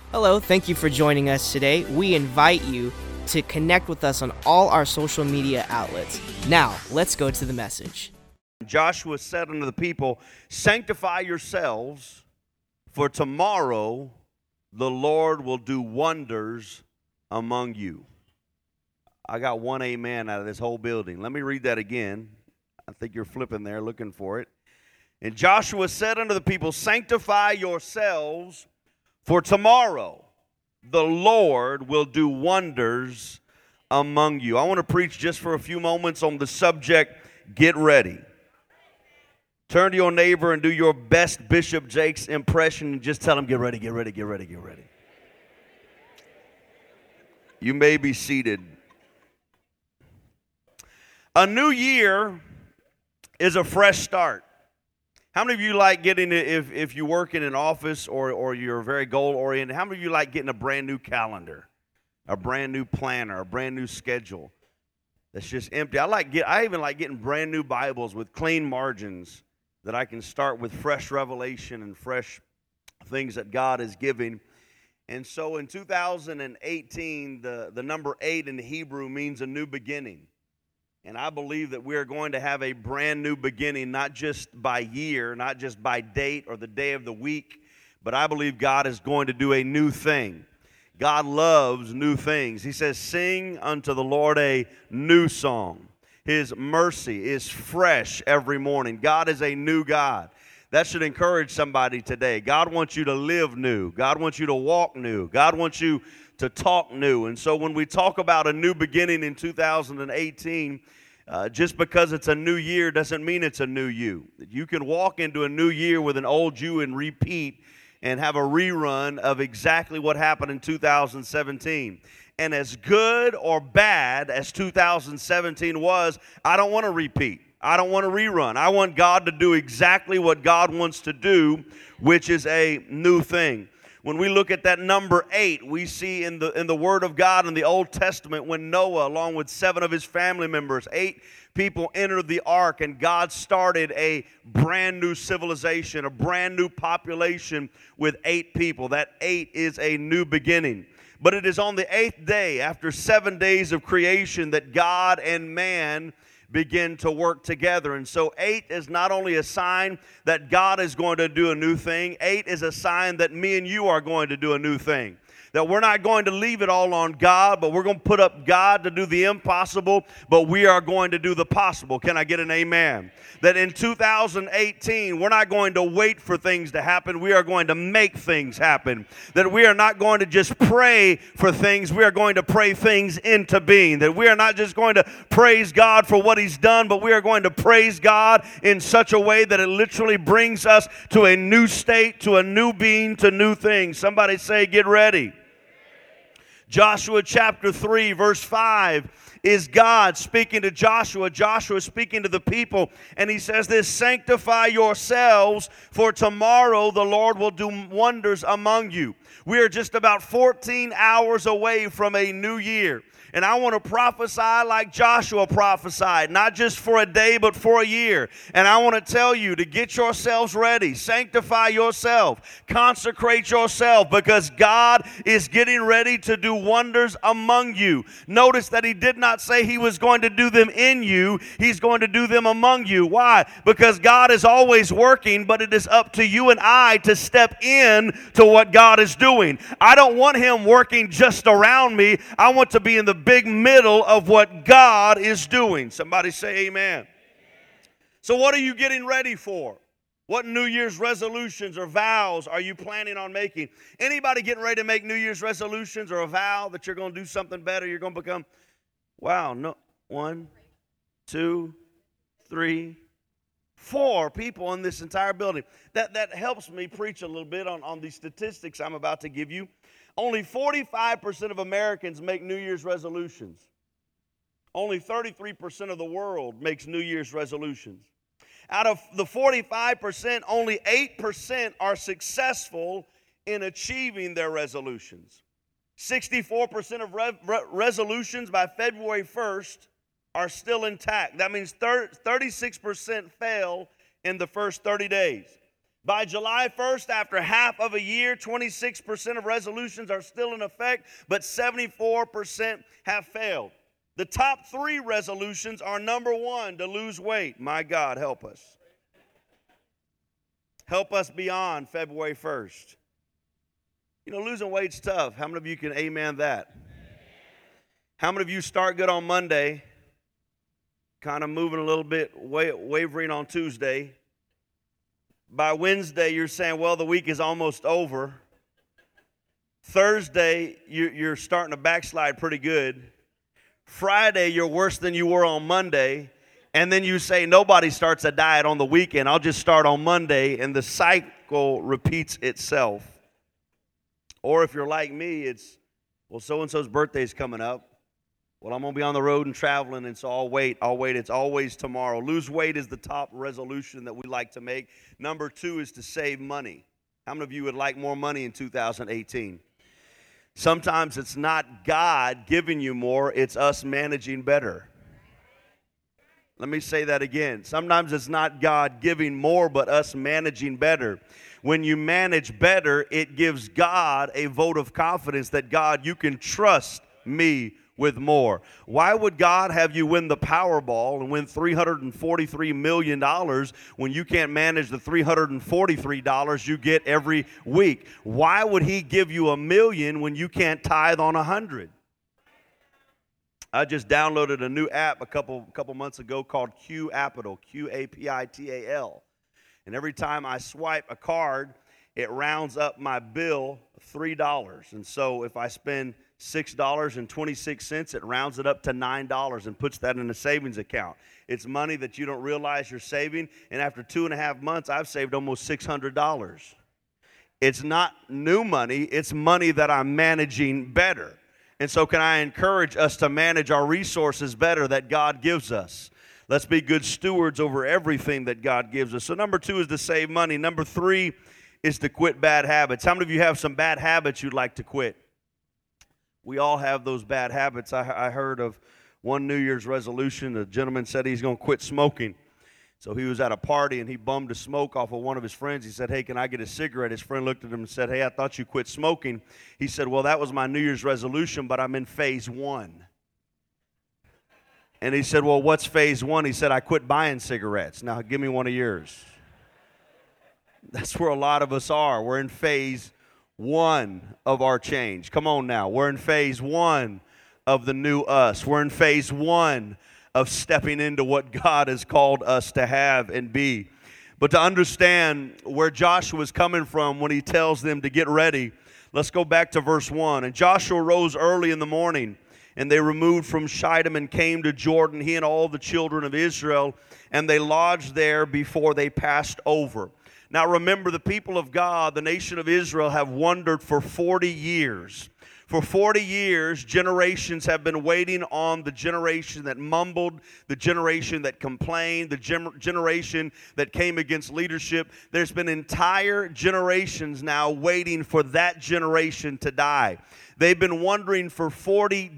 Hello, thank you for joining us today. We invite you to connect with us on all our social media outlets. Now, let's go to the message. Joshua said unto the people, "Sanctify yourselves, for tomorrow the Lord will do wonders among you." I got one amen out of this whole building. Let me read that again. I think you're flipping there looking for it. And Joshua said unto the people, "Sanctify yourselves, for tomorrow the Lord will do wonders among you." I want to preach just for a few moments on the subject, get ready. Turn to your neighbor and do your best Bishop Jakes impression and just tell him, get ready, get ready, get ready, get ready. You may be seated. A new year is a fresh start. How many of you like getting, if you work in an office or you're very goal-oriented, how many of you like getting a brand new calendar, a brand new planner, a brand new schedule that's just empty? I even like getting brand new Bibles with clean margins that I can start with fresh revelation and fresh things that God is giving. And so in 2018, the number 8 in the Hebrew means a new beginning. And I believe that we are going to have a brand new beginning, not just by year, not just by date or the day of the week, but I believe God is going to do a new thing. God loves new things. He says, "Sing unto the Lord a new song. His mercy is fresh every morning." God is a new God. That should encourage somebody today. God wants you to live new. God wants you to walk new. God wants you to talk new. And so when we talk about a new beginning in 2018, just because it's a new year doesn't mean it's a new you. You can walk into a new year with an old you and repeat and have a rerun of exactly what happened in 2017. And as good or bad as 2017 was, I don't want to repeat. I don't want to rerun. I want God to do exactly what God wants to do, which is a new thing. When we look at that number 8, we see in the Word of God in the Old Testament when Noah, along with 7 of his family members, 8 people entered the ark, and God started a brand new civilization, a brand new population with 8 people. That 8 is a new beginning. But it is on the 8th day, after 7 days of creation, that God and man begin to work together. And so 8 is not only a sign that God is going to do a new thing, 8 is a sign that me and you are going to do a new thing. That we're not going to leave it all on God, but we're going to put up God to do the impossible, but we are going to do the possible. Can I get an amen? That in 2018, we're not going to wait for things to happen. We are going to make things happen. That we are not going to just pray for things. We are going to pray things into being. That we are not just going to praise God for what He's done, but we are going to praise God in such a way that it literally brings us to a new state, to a new being, to new things. Somebody say, get ready. Joshua chapter 3, verse 5 is God speaking to Joshua. Joshua speaking to the people, and he says this, "Sanctify yourselves, for tomorrow the Lord will do wonders among you." We are just about 14 hours away from a new year. And I want to prophesy like Joshua prophesied, not just for a day, but for a year. And I want to tell you to get yourselves ready, sanctify yourself, consecrate yourself, because God is getting ready to do wonders among you. Notice that He did not say He was going to do them in you. He's going to do them among you. Why? Because God is always working, but it is up to you and I to step in to what God is doing. I don't want Him working just around me. I want to be in the big middle of what God is doing. Somebody say amen. So what are you getting ready for? What New Year's resolutions or vows are you planning on making? Anybody getting ready to make New Year's resolutions or a vow that you're going to do something better? You're going to become, wow, no, 1, 2, 3, 4 people in this entire building. That helps me preach a little bit on these statistics I'm about to give you. Only 45% of Americans make New Year's resolutions. Only 33% of the world makes New Year's resolutions. Out of the 45%, only 8% are successful in achieving their resolutions. 64% of resolutions by February 1st are still intact. That means 36% fail in the first 30 days. By July 1st, after half of a year, 26% of resolutions are still in effect, but 74% have failed. The top 3 resolutions are: number 1, to lose weight. My God, help us. Help us beyond February 1st. You know, losing weight's tough. How many of you can amen that? How many of you start good on Monday, kind of moving a little bit, wavering on Tuesday? By Wednesday, you're saying, well, the week is almost over. Thursday, you're starting to backslide pretty good. Friday, you're worse than you were on Monday. And then you say, nobody starts a diet on the weekend. I'll just start on Monday. And the cycle repeats itself. Or if you're like me, it's, well, so-and-so's birthday is coming up. Well, I'm going to be on the road and traveling, and so I'll wait. It's always tomorrow. Lose weight is the top resolution that we like to make. Number 2 is to save money. How many of you would like more money in 2018? Sometimes it's not God giving you more, it's us managing better. Let me say that again. Sometimes it's not God giving more, but us managing better. When you manage better, it gives God a vote of confidence that, God, you can trust me with more. Why would God have you win the Powerball and win $343 million when you can't manage the $343 you get every week? Why would he give you $1 million when you can't tithe on 100? I just downloaded a new app a couple months ago called Qapital, Qapital. And every time I swipe a card, it rounds up my bill $3. And so if I spend $6.26, it rounds it up to $9 and puts that in a savings account. It's money that you don't realize you're saving, and after 2.5 months, I've saved almost $600. It's not new money, it's money that I'm managing better. And so can I encourage us to manage our resources better that God gives us? Let's be good stewards over everything that God gives us. So number 2 is to save money. Number 3 is to quit bad habits. How many of you have some bad habits you'd like to quit? We all have those bad habits. I heard of one New Year's resolution. A gentleman said he's going to quit smoking. So he was at a party and he bummed a smoke off of one of his friends. He said, hey, can I get a cigarette? His friend looked at him and said, hey, I thought you quit smoking. He said, well, that was my New Year's resolution, but I'm in phase 1. And he said, well, what's phase 1? He said, I quit buying cigarettes. Now, give me one of yours. That's where a lot of us are. We're in phase 1 of our change. Come on now. We're in phase 1 of the new us. We're in phase 1 of stepping into what God has called us to have and be. But to understand where Joshua is coming from when he tells them to get ready, let's go back to verse 1. And Joshua rose early in the morning, and they removed from Shittim and came to Jordan, he and all the children of Israel, and they lodged there before they passed over. Now remember, the people of God, the nation of Israel, have wandered for 40 years. For 40 years, generations have been waiting on the generation that mumbled, the generation that complained, the generation that came against leadership. There's been entire generations now waiting for that generation to die. They've been wandering for 40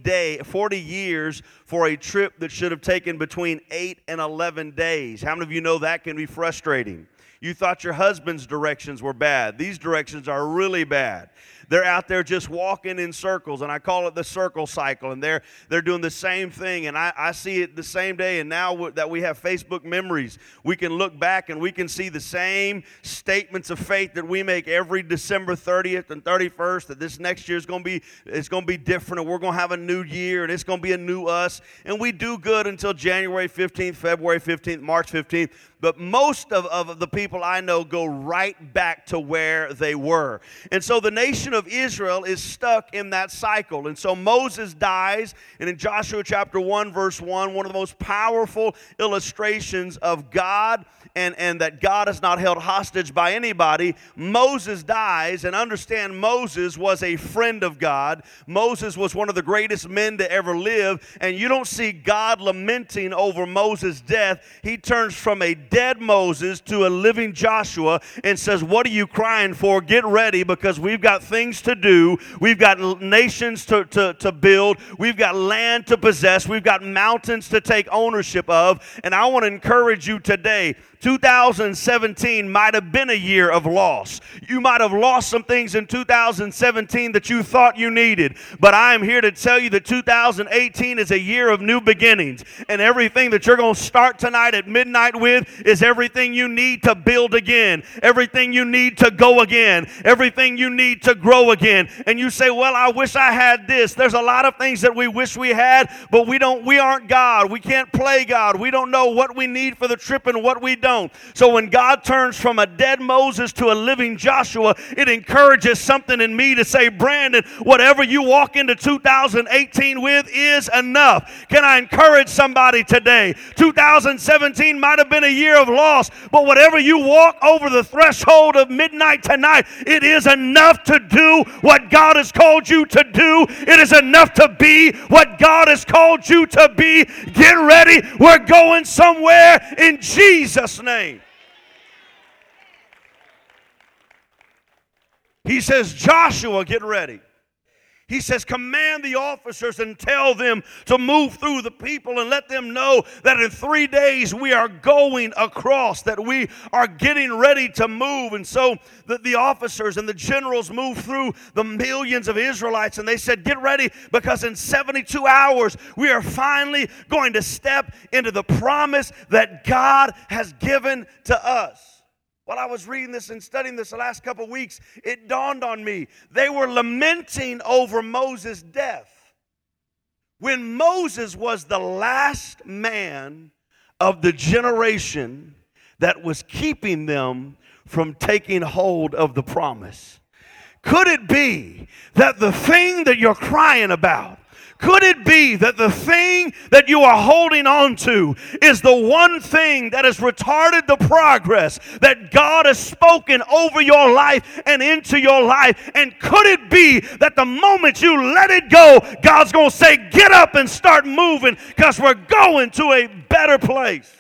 years for a trip that should have taken between 8 and 11 days. How many of you know that can be frustrating? You thought your husband's directions were bad. These directions are really bad. They're out there just walking in circles, and I call it the circle cycle, and they're doing the same thing, and I see it the same day. And now that we have Facebook memories, we can look back and we can see the same statements of faith that we make every December 30th and 31st, that this next year is going to be different, and we're going to have a new year, and it's going to be a new us. And we do good until January 15th, February 15th, March 15th. But most of the people I know go right back to where they were. And so the nation of Israel is stuck in that cycle. And so Moses dies, and in Joshua chapter 1, verse 1, one of the most powerful illustrations of God and that God is not held hostage by anybody, Moses dies. And understand, Moses was a friend of God. Moses was one of the greatest men to ever live. And you don't see God lamenting over Moses' death. He turns from a dead Moses to a living Joshua and says, what are you crying for? Get ready, because we've got things to do. We've got nations to build. We've got land to possess. We've got mountains to take ownership of. And I want to encourage you today 2017 might have been a year of loss. You might have lost some things in 2017 that you thought you needed. But I am here to tell you that 2018 is a year of new beginnings. And everything that you're going to start tonight at midnight with is everything you need to build again. Everything you need to go again. Everything you need to grow again. And you say, well, I wish I had this. There's a lot of things that we wish we had, but we aren't God. We can't play God. We don't know what we need for the trip and what we don't. So when God turns from a dead Moses to a living Joshua, it encourages something in me to say, Brandon, whatever you walk into 2018 with is enough. Can I encourage somebody today? 2017 might have been a year of loss, but whatever you walk over the threshold of midnight tonight, it is enough to do what God has called you to do. It is enough to be what God has called you to be. Get ready. We're going somewhere in Jesus' name. He says, Joshua, get ready. He says, command the officers and tell them to move through the people and let them know that in 3 days we are going across, that we are getting ready to move. And so the officers and the generals moved through the millions of Israelites, and they said, get ready, because in 72 hours we are finally going to step into the promise that God has given to us. While I was reading this and studying this the last couple of weeks, it dawned on me. They were lamenting over Moses' death. When Moses was the last man of the generation that was keeping them from taking hold of the promise. Could it be that the thing that you're crying about, could it be that the thing that you are holding on to is the one thing that has retarded the progress that God has spoken over your life and into your life? And could it be that the moment you let it go, God's going to say, get up and start moving, because we're going to a better place?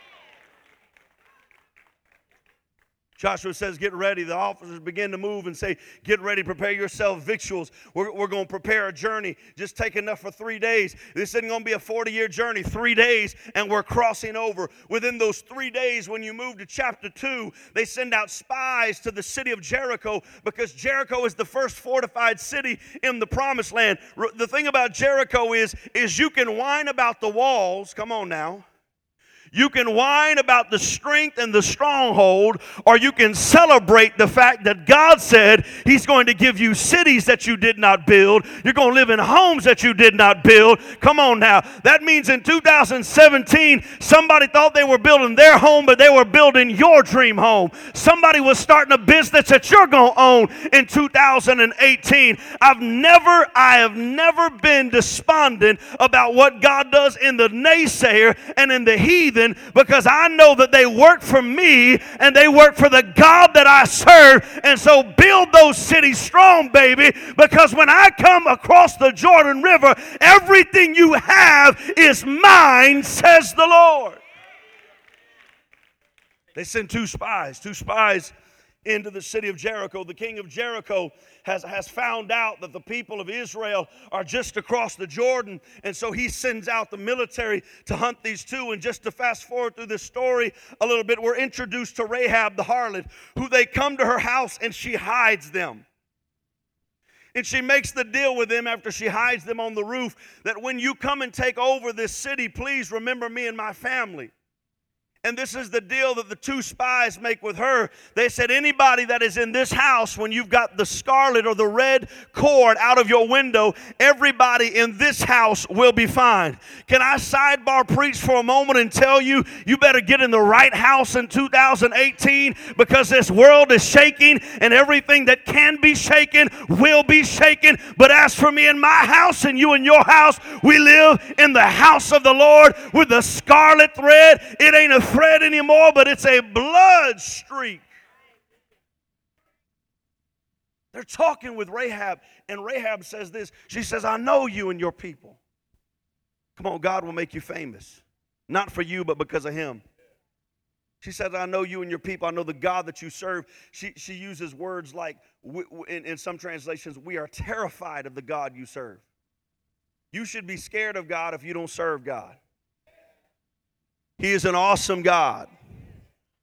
Joshua says, get ready. The officers begin to move and say, get ready, prepare yourself victuals. We're going to prepare a journey. Just take enough for 3 days. This isn't going to be a 40-year journey. 3 days, and we're crossing over. Within those 3 days, when you move to chapter 2, they send out spies to the city of Jericho, because Jericho is the first fortified city in the promised land. The thing about Jericho is you can whine about the walls. Come on now. You can whine about the strength and the stronghold, or you can celebrate the fact that God said He's going to give you cities that you did not build. You're going to live in homes that you did not build. Come on now. That means in 2017, somebody thought they were building their home, but they were building your dream home. Somebody was starting a business that you're going to own in 2018. I have never been despondent about what God does in the naysayer and in the heathen, because I know that they work for me and they work for the God that I serve. And so build those cities strong, baby, because when I come across the Jordan River, everything you have is mine, says the Lord. They sent two spies into the city of Jericho. The king of Jericho has found out that the people of Israel are just across the Jordan, and so he sends out the military to hunt these two. And just to fast forward through this story a little bit, we're introduced to Rahab the harlot, who they come to her house and she hides them. And she makes the deal with them after she hides them on the roof that when you come and take over this city, please remember me and my family. And this is the deal that the two spies make with her. They said, anybody that is in this house, when you've got the scarlet or the red cord out of your window, everybody in this house will be fine. Can I sidebar preach for a moment and tell you, you better get in the right house in 2018, because this world is shaking and everything that can be shaken will be shaken. But as for me and my house and you and your house, we live in the house of the Lord with the scarlet thread. It ain't a thread anymore, but it's a blood streak. They're talking with Rahab, and Rahab says this. She says, I know you and your people. Come on, God will make you famous. Not for you, but because of Him. She says, I know you and your people. I know the God that you serve. She uses words like, in some translations, we are terrified of the God you serve. You should be scared of God if you don't serve God. He is an awesome God.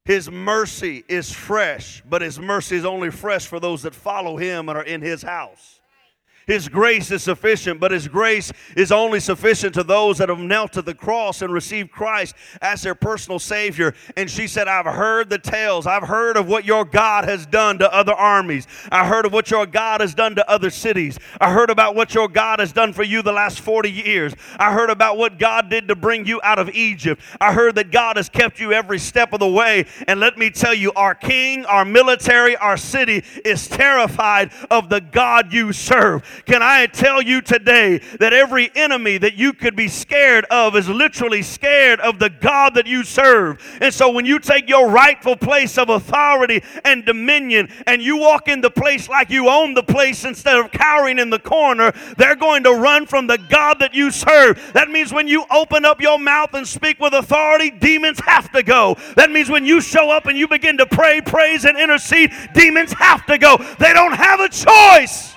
His mercy is fresh, but His mercy is only fresh for those that follow Him and are in His house. His grace is sufficient, but His grace is only sufficient to those that have knelt to the cross and received Christ as their personal Savior. And she said, I've heard the tales. I've heard of what your God has done to other armies. I heard of what your God has done to other cities. I heard about what your God has done for you the last 40 years. I heard about what God did to bring you out of Egypt. I heard that God has kept you every step of the way. And let me tell you, our king, our military, our city is terrified of the God you serve. Can I tell you today that every enemy that you could be scared of is literally scared of the God that you serve? And so when you take your rightful place of authority and dominion and you walk in the place like you own the place instead of cowering in the corner, they're going to run from the God that you serve. That means when you open up your mouth and speak with authority, demons have to go. That means when you show up and you begin to pray, praise, and intercede, demons have to go. They don't have a choice.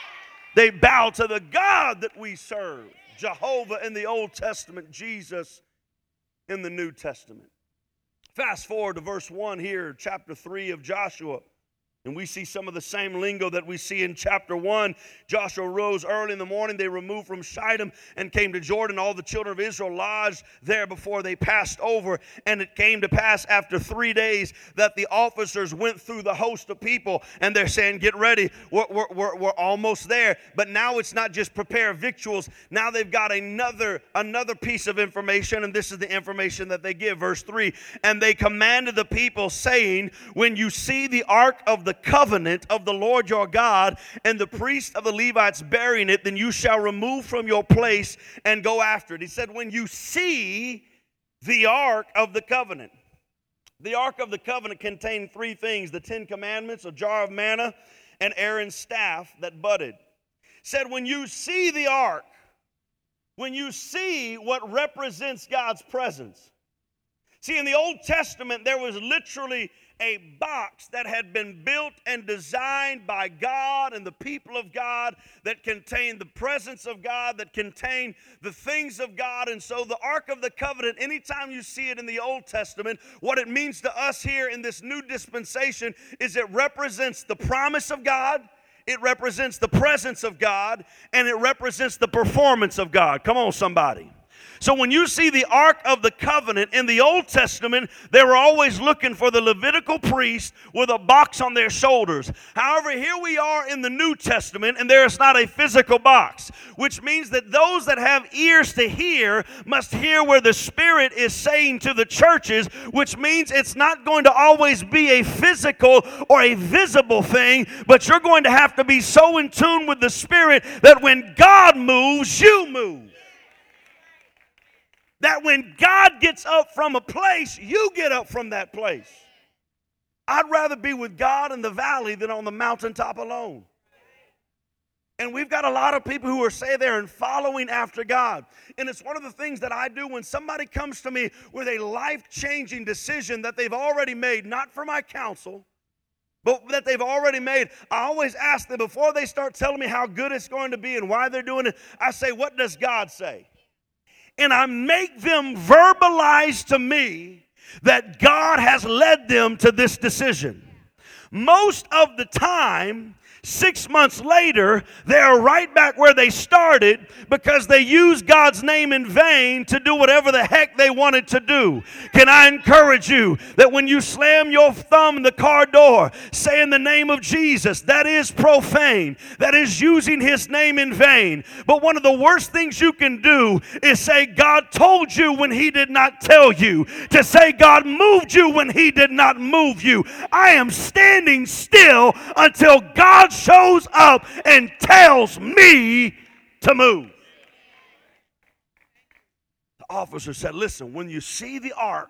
They bow to the God that we serve. Jehovah in the Old Testament, Jesus in the New Testament. Fast forward to verse 1 here, chapter 3 of Joshua. And we see some of the same lingo that we see in chapter 1. Joshua rose early in the morning. They removed from Shittim and came to Jordan. All the children of Israel lodged there before they passed over. And it came to pass after 3 days that the officers went through the host of people. And they're saying, get ready. We're almost there. But now it's not just prepare victuals. Now they've got another piece of information. And this is the information that they give. Verse 3. And they commanded the people, saying, when you see the ark of the covenant of the Lord your God and the priest of the Levites bearing it, then you shall remove from your place and go after it. He said, when you see the ark of the covenant. The ark of the covenant contained 3 things: the 10 commandments, a jar of manna, and Aaron's staff that budded. Said, when you see the ark, when you see what represents God's presence. See, in the Old Testament, there was literally a box that had been built and designed by God and the people of God that contained the presence of God, that contained the things of God. And so the Ark of the Covenant, anytime you see it in the Old Testament, what it means to us here in this new dispensation is it represents the promise of God, it represents the presence of God, and it represents the performance of God. Come on, somebody. So when you see the Ark of the Covenant in the Old Testament, they were always looking for the Levitical priest with a box on their shoulders. However, here we are in the New Testament, and there is not a physical box, which means that those that have ears to hear must hear where the Spirit is saying to the churches, which means it's not going to always be a physical or a visible thing, but you're going to have to be so in tune with the Spirit that when God moves, you move. That when God gets up from a place, you get up from that place. I'd rather be with God in the valley than on the mountaintop alone. And we've got a lot of people who are say there and following after God. And it's one of the things that I do when somebody comes to me with a life-changing decision that they've already made, not for my counsel, but that they've already made. I always ask them before they start telling me how good it's going to be and why they're doing it, I say, what does God say? And I make them verbalize to me that God has led them to this decision. Most of the time, 6 months later, they are right back where they started because they used God's name in vain to do whatever the heck they wanted to do. Can I encourage you that when you slam your thumb in the car door, say in the name of Jesus, that is profane. That is using His name in vain. But one of the worst things you can do is say God told you when He did not tell you. To say God moved you when He did not move you. I am standing still until God shows up and tells me to move. The officer said, listen, when you see the ark,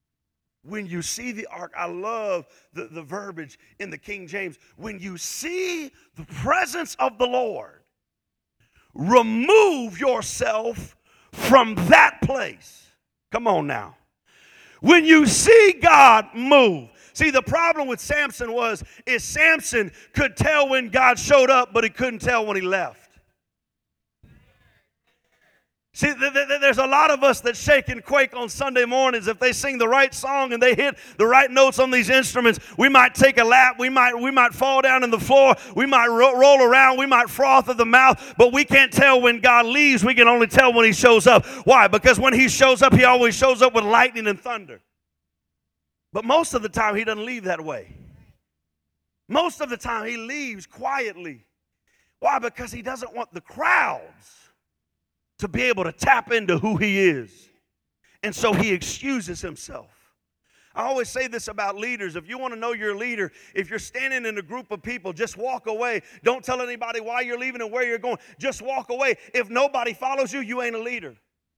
I love the verbiage in the King James. When you see the presence of the Lord, remove yourself from that place. Come on now. When you see God move. See, the problem with Samson is Samson could tell when God showed up, but he couldn't tell when he left. See, there's a lot of us that shake and quake on Sunday mornings. If they sing the right song and they hit the right notes on these instruments, we might take a lap, we might fall down on the floor, we might roll around, we might froth at the mouth, but we can't tell when God leaves. We can only tell when He shows up. Why? Because when He shows up, He always shows up with lightning and thunder. But most of the time, He doesn't leave that way. Most of the time, He leaves quietly. Why? Because He doesn't want the crowds to be able to tap into who He is. And so He excuses Himself. I always say this about leaders. If you want to know your leader, if you're standing in a group of people, just walk away. Don't tell anybody why you're leaving and where you're going. Just walk away. If nobody follows you, you ain't a leader.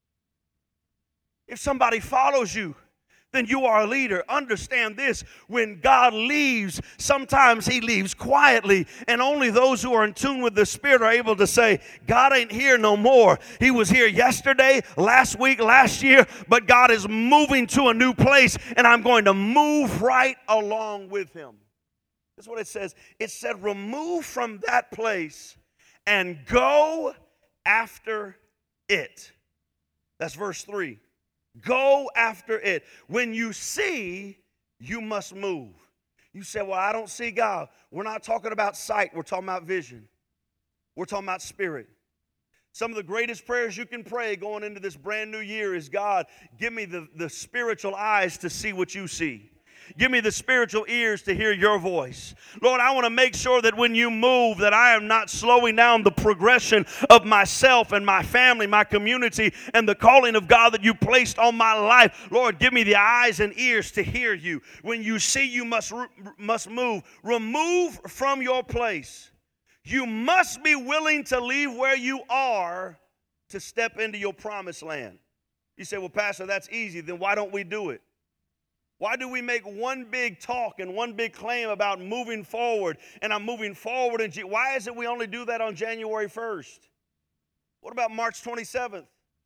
If somebody follows you, then you are a leader. Understand this, when God leaves, sometimes He leaves quietly, and only those who are in tune with the Spirit are able to say, God ain't here no more. He was here yesterday, last week, last year, but God is moving to a new place, and I'm going to move right along with Him. That's what it says. It said, remove from that place and go after it. That's verse 3. Go after it. When you see, you must move. You say, well, I don't see God. We're not talking about sight. We're talking about vision. We're talking about spirit. Some of the greatest prayers you can pray going into this brand new year is, God, give me the spiritual eyes to see what you see. Give me the spiritual ears to hear your voice. Lord, I want to make sure that when you move, that I am not slowing down the progression of myself and my family, my community, and the calling of God that you placed on my life. Lord, give me the eyes and ears to hear you. When you see, you must move. Remove from your place. You must be willing to leave where you are to step into your promised land. You say, well, Pastor, that's easy. Then why don't we do it? Why do we make one big talk and one big claim about moving forward? And I'm moving forward. Why is it we only do that on January 1st? What about March 27th?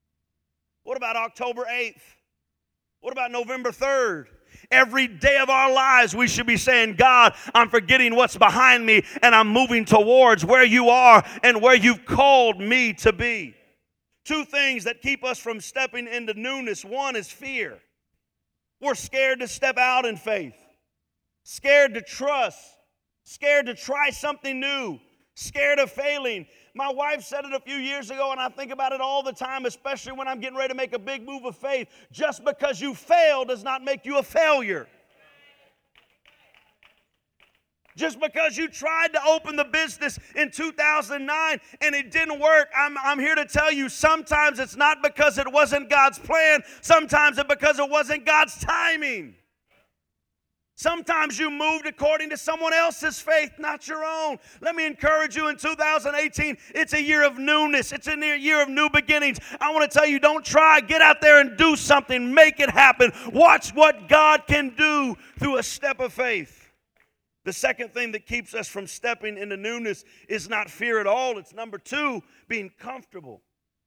What about October 8th? What about November 3rd? Every day of our lives, we should be saying, God, I'm forgetting what's behind me, and I'm moving towards where you are and where you've called me to be. Two things that keep us from stepping into newness. One is fear. We're scared to step out in faith, scared to trust, scared to try something new, scared of failing. My wife said it a few years ago, and I think about it all the time, especially when I'm getting ready to make a big move of faith. Just because you fail does not make you a failure. Just because you tried to open the business in 2009 and it didn't work, I'm here to tell you, sometimes it's not because it wasn't God's plan. Sometimes it's because it wasn't God's timing. Sometimes you moved according to someone else's faith, not your own. Let me encourage you in 2018, it's a year of newness. It's a year of new beginnings. I want to tell you, don't try. Get out there and do something. Make it happen. Watch what God can do through a step of faith. The second thing that keeps us from stepping into newness is not fear at all. It's number 2, being comfortable.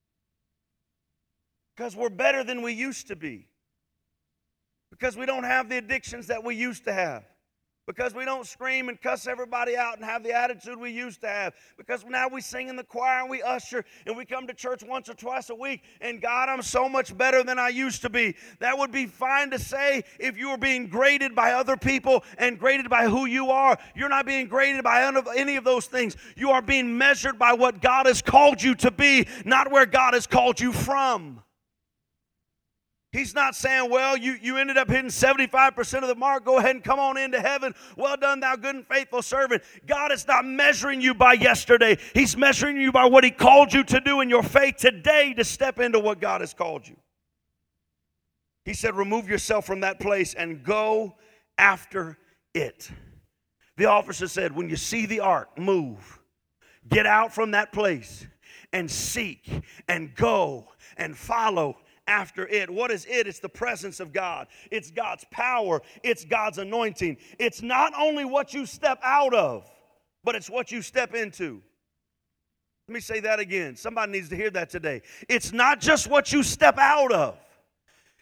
Because we're better than we used to be. Because we don't have the addictions that we used to have. Because we don't scream and cuss everybody out and have the attitude we used to have. Because now we sing in the choir and we usher and we come to church once or twice a week. And God, I'm so much better than I used to be. That would be fine to say if you were being graded by other people and graded by who you are. You're not being graded by any of those things. You are being measured by what God has called you to be, not where God has called you from. He's not saying, well, you ended up hitting 75% of the mark. Go ahead and come on into heaven. Well done, thou good and faithful servant. God is not measuring you by yesterday. He's measuring you by what He called you to do in your faith today to step into what God has called you. He said, remove yourself from that place and go after it. The officer said, when you see the ark, move. Get out from that place and seek and go and follow after it. What is it? It's the presence of God. It's God's power. It's God's anointing. It's not only what you step out of, but it's what you step into. Let me say that again. Somebody needs to hear that today. It's not just what you step out of.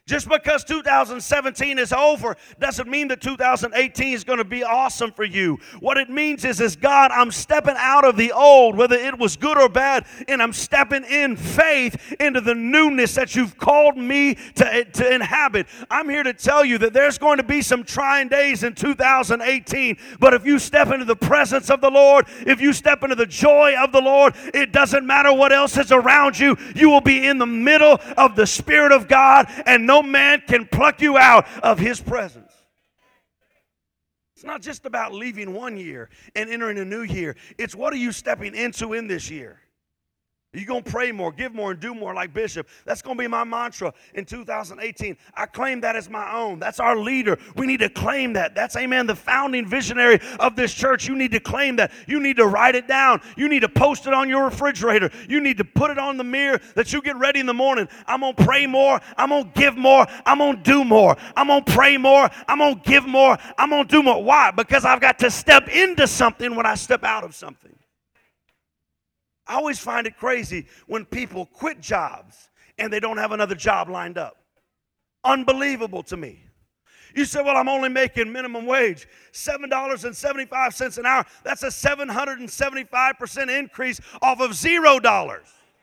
Just because 2017 is over doesn't mean that 2018 is going to be awesome for you. What it means is God, I'm stepping out of the old, whether it was good or bad, and I'm stepping in faith into the newness that you've called me to inhabit. I'm here to tell you that there's going to be some trying days in 2018, but if you step into the presence of the Lord, if you step into the joy of the Lord, it doesn't matter what else is around you. You will be in the middle of the Spirit of God, and no man can pluck you out of His presence. It's not just about leaving one year and entering a new year. It's what are you stepping into in this year? Are you going to pray more, give more, and do more like Bishop? That's going to be my mantra in 2018. I claim that as my own. That's our leader. We need to claim that. That's, amen, the founding visionary of this church. You need to claim that. You need to write it down. You need to post it on your refrigerator. You need to put it on the mirror that you get ready in the morning. I'm going to pray more. I'm going to give more. I'm going to do more. I'm going to pray more. I'm going to give more. I'm going to do more. Why? Because I've got to step into something when I step out of something. I always find it crazy when people quit jobs and they don't have another job lined up. Unbelievable to me. You say, well, I'm only making minimum wage, $7.75 an hour. That's a 775% increase off of $0.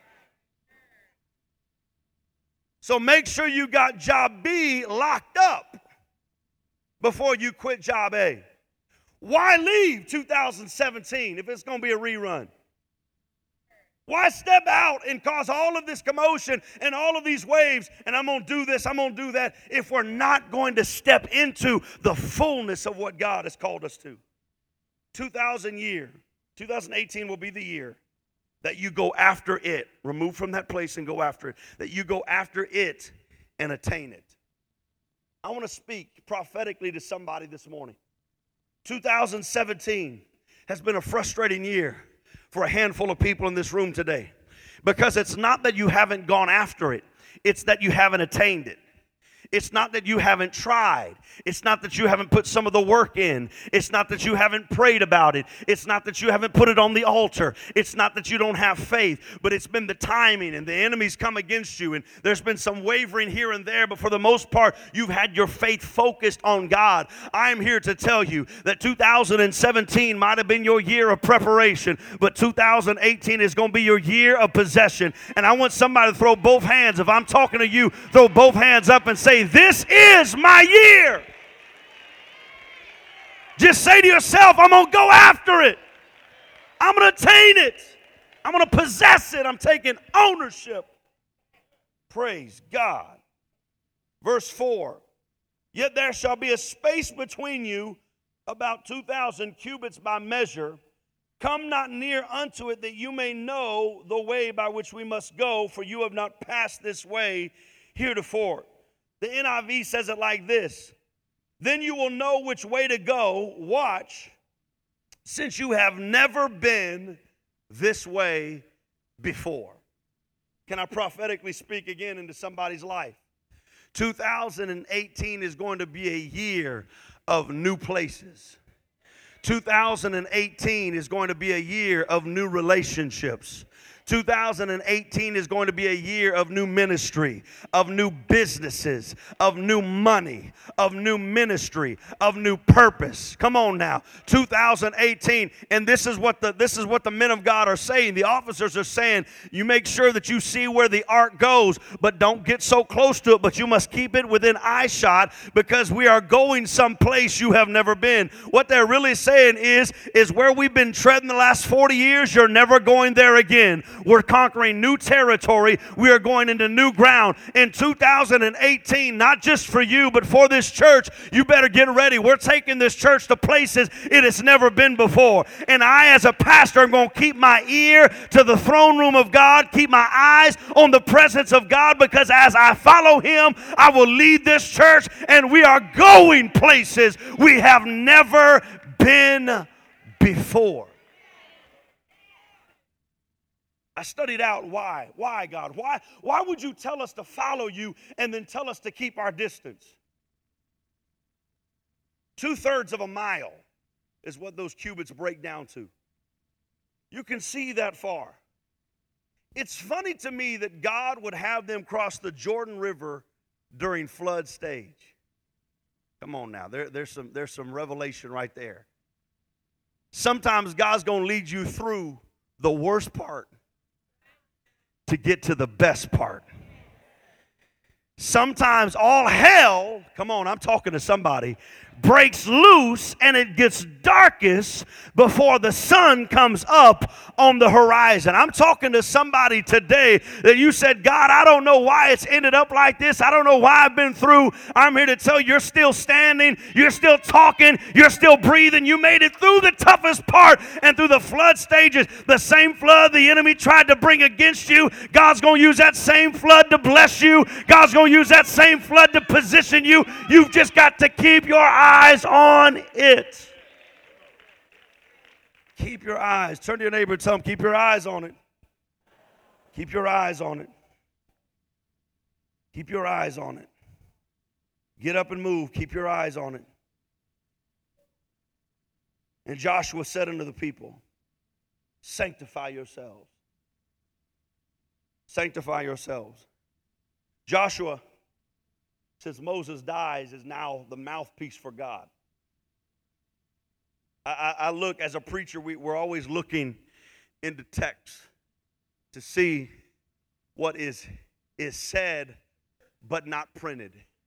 So make sure you got job B locked up before you quit job A. Why leave 2017 if it's going to be a rerun? Why step out and cause all of this commotion and all of these waves and I'm going to do this, I'm going to do that, if we're not going to step into the fullness of what God has called us to? 2018 will be the year that you go after it. Remove from that place and go after it. That you go after it and attain it. I want to speak prophetically to somebody this morning. 2017 has been a frustrating year for a handful of people in this room today, because it's not that you haven't gone after it, it's that you haven't attained it. It's not that you haven't tried. It's not that you haven't put some of the work in. It's not that you haven't prayed about it. It's not that you haven't put it on the altar. It's not that you don't have faith, but it's been the timing and the enemy's come against you and there's been some wavering here and there, but for the most part, you've had your faith focused on God. I am here to tell you that 2017 might have been your year of preparation, but 2018 is going to be your year of possession. And I want somebody to throw both hands. If I'm talking to you, throw both hands up and say, this is my year. Just say to yourself, I'm going to go after it. I'm going to attain it. I'm going to possess it. I'm taking ownership. Praise God. Verse 4. Yet there shall be a space between you about 2,000 cubits by measure. Come not near unto it, that you may know the way by which we must go, for you have not passed this way heretofore. The NIV says it like this. Then you will know which way to go. Watch, since you have never been this way before. Can I prophetically speak again into somebody's life? 2018 is going to be a year of new places. 2018 is going to be a year of new relationships. 2018 is going to be a year of new ministry, of new businesses, of new money, of new ministry, of new purpose. Come on now. 2018, and this is what the men of God are saying. The officers are saying, you make sure that you see where the ark goes, but don't get so close to it, but you must keep it within eye shot, because we are going someplace you have never been. What they're really saying is where we've been treading the last 40 years, you're never going there again. We're conquering new territory. We are going into new ground in 2018, not just for you, but for this church. You better get ready. We're taking this church to places it has never been before. And I, as a pastor, am going to keep my ear to the throne room of God, keep my eyes on the presence of God, because as I follow Him, I will lead this church, and we are going places we have never been before. I studied out why. Why, God? Why would you tell us to follow you and then tell us to keep our distance? 2/3 of a mile is what those cubits break down to. You can see that far. It's funny to me that God would have them cross the Jordan River during flood stage. Come on now, there's some revelation right there. Sometimes God's going to lead you through the worst part to get to the best part. Sometimes all hell, come on, I'm talking to somebody, breaks loose and it gets darkest before the sun comes up on the horizon. I'm talking to somebody today that you said, God, I don't know why it's ended up like this. I don't know why I've been through. I'm here to tell you, you're still standing. You're still talking. You're still breathing. You made it through the toughest part and through the flood stages. The same flood the enemy tried to bring against you, God's going to use that same flood to bless you. God's going to use that same flood to position you. You've just got to keep your eyes on it. Keep your eyes. Turn to your neighbor and tell him, keep your eyes on it. Keep your eyes on it. Keep your eyes on it. Get up and move. Keep your eyes on it. And Joshua said unto the people, sanctify yourselves. Sanctify yourselves. Joshua, since Moses dies, is now the mouthpiece for God. I look, as a preacher, we're always looking into text to see what is said but not printed.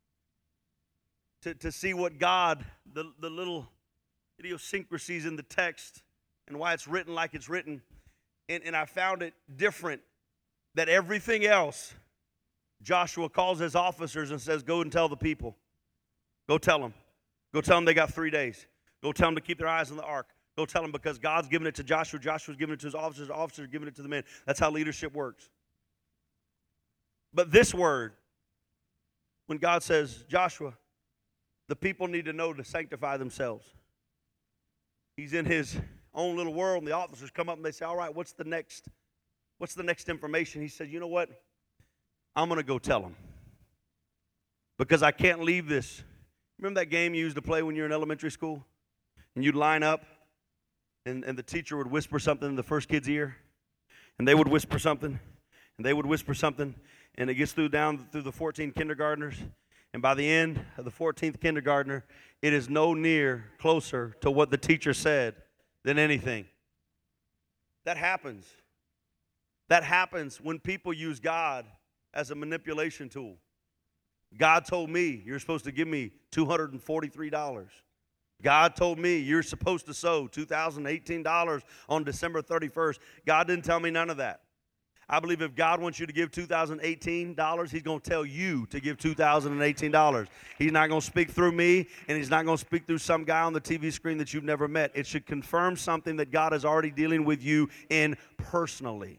To see what God, the little idiosyncrasies in the text and why it's written like it's written. And I found it different that everything else, Joshua calls his officers and says, go and tell the people. Go tell them. Go tell them they got 3 days. Go tell them to keep their eyes on the ark. Go tell them because God's given it to Joshua. Joshua's given it to his officers. The officers are giving it to the men. That's how leadership works. But this word, when God says, Joshua, the people need to know to sanctify themselves. He's in his own little world, and the officers come up and they say, all right, what's the next information? He said, you know what? I'm going to go tell them. Because I can't leave this. Remember that game you used to play when you were in elementary school? And you'd line up, and the teacher would whisper something in the first kid's ear, and they would whisper something, and they would whisper something, and it gets down through the 14 kindergartners, and by the end of the 14th kindergartner, it is no near closer to what the teacher said than anything. That happens. That happens when people use God as a manipulation tool. God told me you're supposed to give me $243. God told me you're supposed to sow $2,018 on December 31st. God didn't tell me none of that. I believe if God wants you to give $2,018, he's going to tell you to give $2,018. He's not going to speak through me, and he's not going to speak through some guy on the TV screen that you've never met. It should confirm something that God is already dealing with you in personally.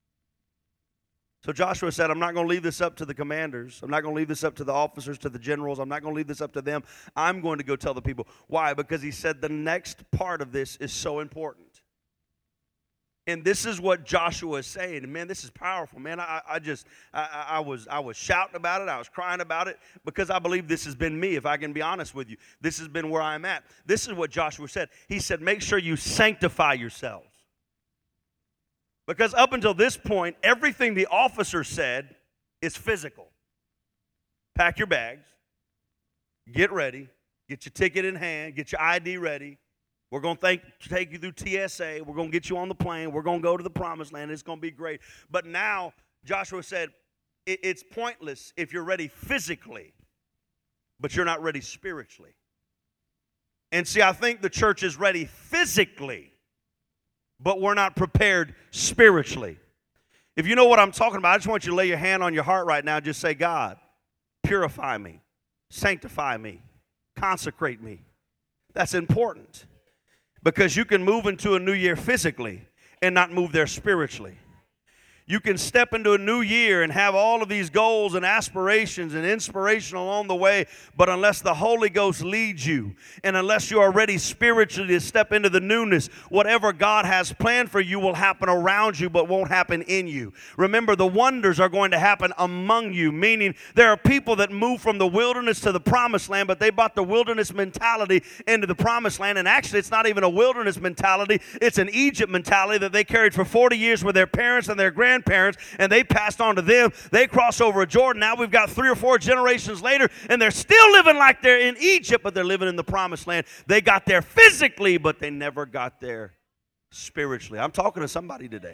So Joshua said, I'm not going to leave this up to the commanders. I'm not going to leave this up to the officers, to the generals. I'm not going to leave this up to them. I'm going to go tell the people. Why? Because he said the next part of this is so important. And this is what Joshua is saying. And man, this is powerful. Man, I was shouting about it. I was crying about it because I believe this has been me, if I can be honest with you. This has been where I'm at. This is what Joshua said. He said, make sure you sanctify yourselves. Because up until this point, everything the officer said is physical. Pack your bags, get ready, get your ticket in hand, get your ID ready. We're going to take you through TSA. We're going to get you on the plane. We're going to go to the promised land. It's going to be great. But now, Joshua said, it's pointless if you're ready physically, but you're not ready spiritually. And see, I think the church is ready physically, but we're not prepared spiritually. If you know what I'm talking about, I just want you to lay your hand on your heart right now. Just say, God, purify me, sanctify me, consecrate me. That's important because you can move into a new year physically and not move there spiritually. You can step into a new year and have all of these goals and aspirations and inspiration along the way, but unless the Holy Ghost leads you and unless you are ready spiritually to step into the newness, whatever God has planned for you will happen around you but won't happen in you. Remember, the wonders are going to happen among you, meaning there are people that move from the wilderness to the promised land, but they brought the wilderness mentality into the promised land, and actually it's not even a wilderness mentality, it's an Egypt mentality that they carried for 40 years with their parents and their grandparents grandparents, and they passed on to them. They cross over Jordan. Now we've got 3 or 4 generations later, and they're still living like they're in Egypt, but they're living in the promised land. They got there physically, but they never got there spiritually. I'm talking to somebody today.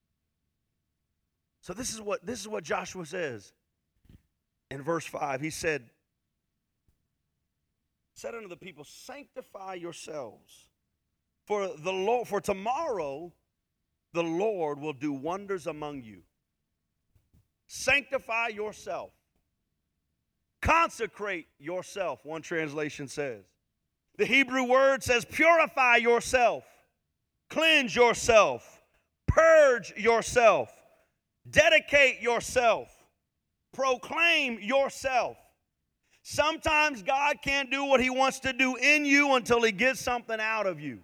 So this is what Joshua says in verse 5. He said unto the people, sanctify yourselves, for tomorrow the Lord will do wonders among you. Sanctify yourself. Consecrate yourself, one translation says. The Hebrew word says purify yourself, cleanse yourself, purge yourself, dedicate yourself, proclaim yourself. Sometimes God can't do what he wants to do in you until he gets something out of you.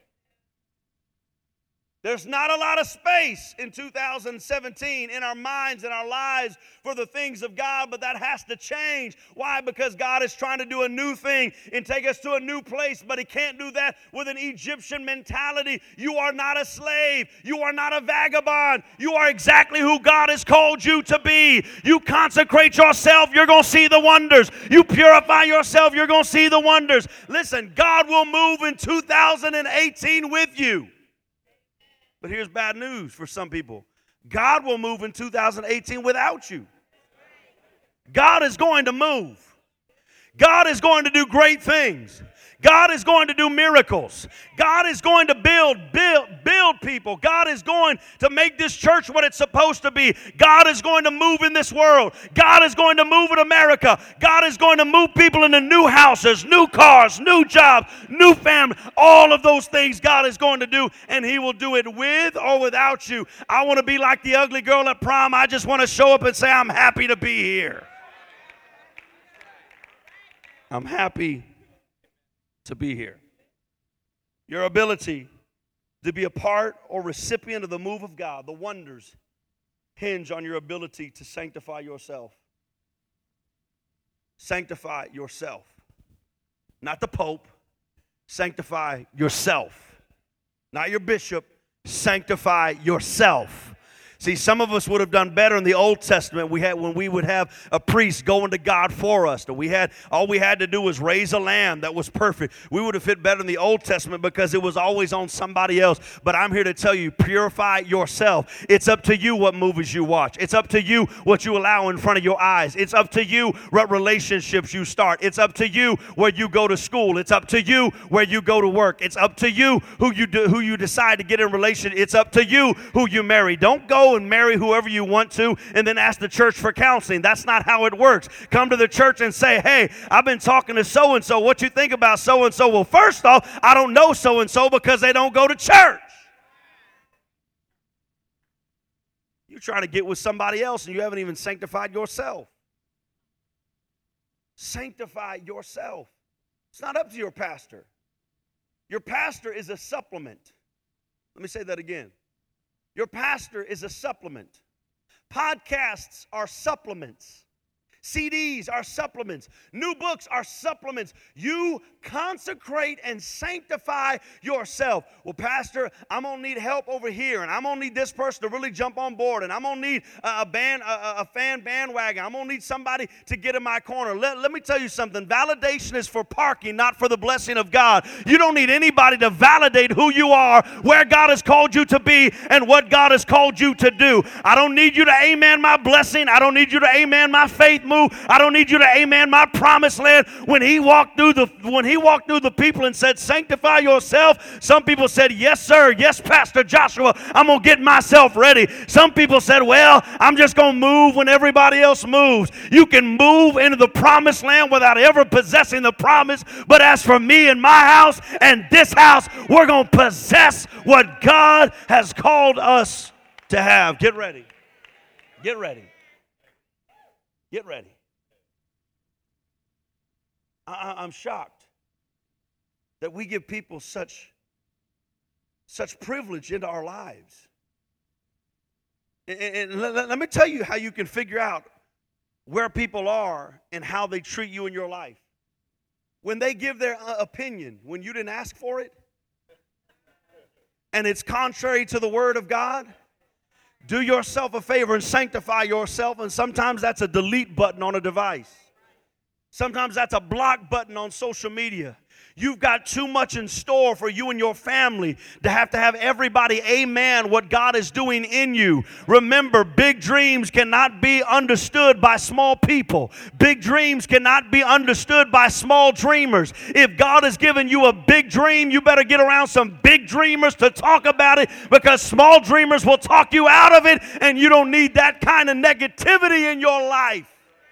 There's not a lot of space in 2017 in our minds and our lives for the things of God, but that has to change. Why? Because God is trying to do a new thing and take us to a new place, but he can't do that with an Egyptian mentality. You are not a slave. You are not a vagabond. You are exactly who God has called you to be. You consecrate yourself, you're going to see the wonders. You purify yourself, you're going to see the wonders. Listen, God will move in 2018 with you. But here's bad news for some people. God will move in 2018 without you. God is going to move. God is going to do great things. God is going to do miracles. God is going to build people. God is going to make this church what it's supposed to be. God is going to move in this world. God is going to move in America. God is going to move people into new houses, new cars, new jobs, new family. All of those things God is going to do, and he will do it with or without you. I want to be like the ugly girl at prom. I just want to show up and say, I'm happy to be here. I'm happy to be here. Your ability to be a part or recipient of the move of God, the wonders, hinge on your ability to sanctify yourself. Sanctify yourself. Not the Pope. Sanctify yourself. Not your bishop. Sanctify yourself. See, some of us would have done better in the Old Testament. When we would have a priest going to God for us. All we had to do was raise a lamb that was perfect. We would have fit better in the Old Testament because it was always on somebody else. But I'm here to tell you, purify yourself. It's up to you what movies you watch. It's up to you what you allow in front of your eyes. It's up to you what relationships you start. It's up to you where you go to school. It's up to you where you go to work. It's up to you who you decide to get in relation. It's up to you who you marry. Don't go and marry whoever you want to and then ask the church for counseling. That's not how it works. Come to the church and say, hey, I've been talking to so-and-so. What you think about so-and-so? Well, first off, I don't know so-and-so because they don't go to church. You're trying to get with somebody else and you haven't even sanctified yourself. Sanctify yourself. It's not up to your pastor. Your pastor is a supplement. Let me say that again. Your pastor is a supplement. Podcasts are supplements. CDs are supplements. New books are supplements. You consecrate and sanctify yourself. Well, Pastor, I'm going to need help over here, and I'm going to need this person to really jump on board, and I'm going to need a fan bandwagon. I'm going to need somebody to get in my corner. Let me tell you something. Validation is for parking, not for the blessing of God. You don't need anybody to validate who you are, where God has called you to be, and what God has called you to do. I don't need you to amen my blessing. I don't need you to amen my faith move. I don't need you to amen my promised land. When he walked through the people and said, sanctify yourself, some people said, yes, sir. Yes, Pastor Joshua, I'm going to get myself ready. Some people said, well, I'm just going to move when everybody else moves. You can move into the promised land without ever possessing the promise. But as for me and my house and this house, we're going to possess what God has called us to have. Get ready. Get ready. Get ready. I'm shocked that we give people such privilege into our lives. And let me tell you how you can figure out where people are and how they treat you in your life. When they give their opinion, when you didn't ask for it, and it's contrary to the Word of God, Do yourself a favor and sanctify yourself, and sometimes that's a delete button on a device. Sometimes that's a block button on social media. You've got too much in store for you and your family to have everybody amen what God is doing in you. Remember, big dreams cannot be understood by small people. Big dreams cannot be understood by small dreamers. If God has given you a big dream, you better get around some big dreamers to talk about it, because small dreamers will talk you out of it, and you don't need that kind of negativity in your life.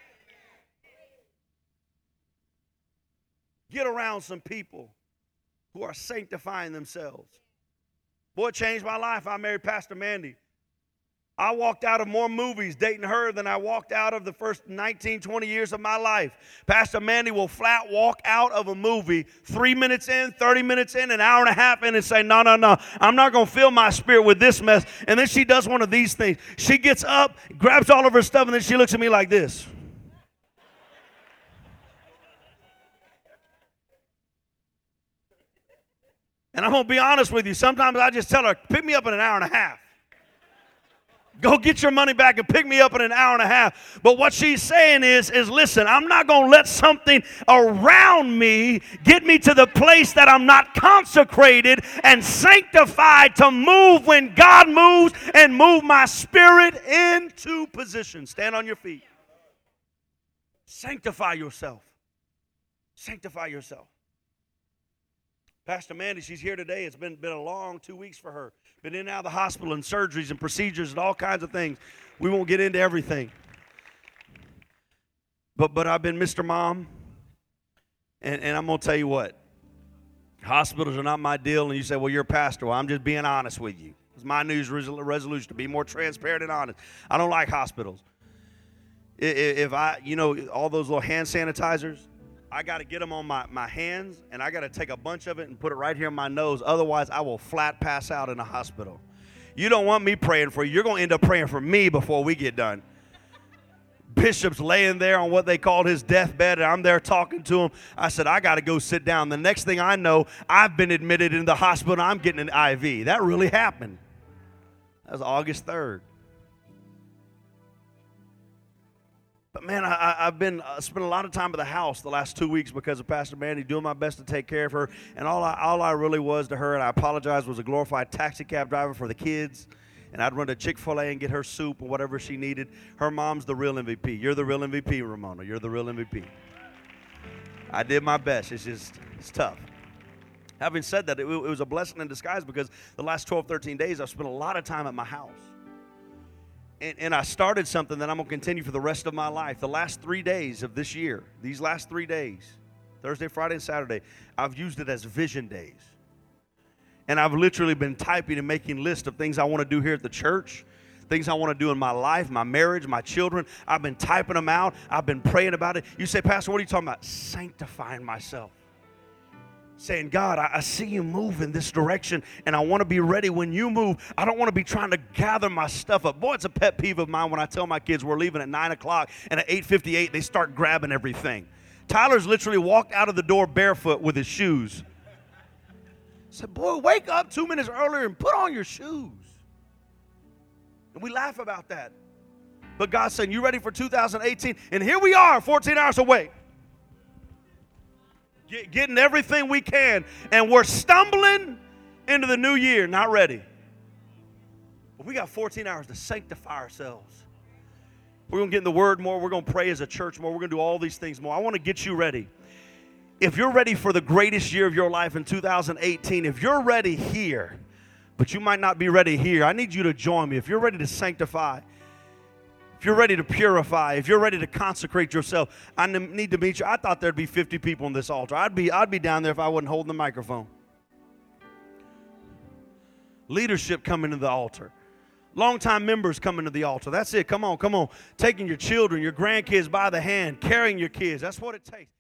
Get around some people who are sanctifying themselves. Boy, it changed my life. I married Pastor Mandy. I walked out of more movies dating her than I walked out of the first 19, 20 years of my life. Pastor Mandy will flat walk out of a movie 3 minutes in, 30 minutes in, an hour and a half in, and say, no, I'm not going to fill my spirit with this mess. And then she does one of these things. She gets up, grabs all of her stuff, and then she looks at me like this. And I'm going to be honest with you. Sometimes I just tell her, pick me up in an hour and a half. Go get your money back and pick me up in an hour and a half. But what she's saying is listen, I'm not going to let something around me get me to the place that I'm not consecrated and sanctified to move when God moves, and move my spirit into position. Stand on your feet. Sanctify yourself. Sanctify yourself. Pastor Mandy, she's here today. It's been a long 2 weeks for her. Been in and out of the hospital and surgeries and procedures and all kinds of things. We won't get into everything. But I've been Mr. Mom. And I'm going to tell you what. Hospitals are not my deal. And you say, well, you're a pastor. Well, I'm just being honest with you. It's my New Year's resolution to be more transparent and honest. I don't like hospitals. If all those little hand sanitizers, I got to get them on my hands, and I got to take a bunch of it and put it right here in my nose. Otherwise, I will flat pass out in a hospital. You don't want me praying for you. You're going to end up praying for me before we get done. Bishop's laying there on what they called his deathbed, and I'm there talking to him. I said, I got to go sit down. The next thing I know, I've been admitted in the hospital, and I'm getting an IV. That really happened. That was August 3rd. But man, I've been spent a lot of time at the house the last 2 weeks because of Pastor Mandy, doing my best to take care of her. And all I really was to her, and I apologize, was a glorified taxi cab driver for the kids. And I'd run to Chick-fil-A and get her soup or whatever she needed. Her mom's the real MVP. You're the real MVP, Ramona. You're the real MVP. I did my best. It's tough. Having said that, it was a blessing in disguise, because the last 12, 13 days I've spent a lot of time at my house. And I started something that I'm going to continue for the rest of my life. The last 3 days of this year, these last 3 days, Thursday, Friday, and Saturday, I've used it as vision days. And I've literally been typing and making lists of things I want to do here at the church, things I want to do in my life, my marriage, my children. I've been typing them out. I've been praying about it. You say, Pastor, what are you talking about? Sanctifying myself. Saying, God, I see you move in this direction, and I want to be ready when you move. I don't want to be trying to gather my stuff up. Boy, it's a pet peeve of mine when I tell my kids we're leaving at 9 o'clock, and at 8:58, they start grabbing everything. Tyler's literally walked out of the door barefoot with his shoes. I said, boy, wake up 2 minutes earlier and put on your shoes. And we laugh about that. But God's saying, you ready for 2018? And here we are, 14 hours away. Getting everything we can, and we're stumbling into the new year, not ready. But we got 14 hours to sanctify ourselves. We're going to get in the Word more. We're going to pray as a church more. We're going to do all these things more. I want to get you ready. If you're ready for the greatest year of your life in 2018, if you're ready here, but you might not be ready here, I need you to join me. If you're ready to sanctify, if you're ready to purify, if you're ready to consecrate yourself, I need to meet you. I thought there'd be 50 people on this altar. I'd be down there if I wasn't holding the microphone. Leadership coming to the altar. Longtime members coming to the altar. That's it. Come on. Taking your children, your grandkids by the hand, carrying your kids. That's what it takes.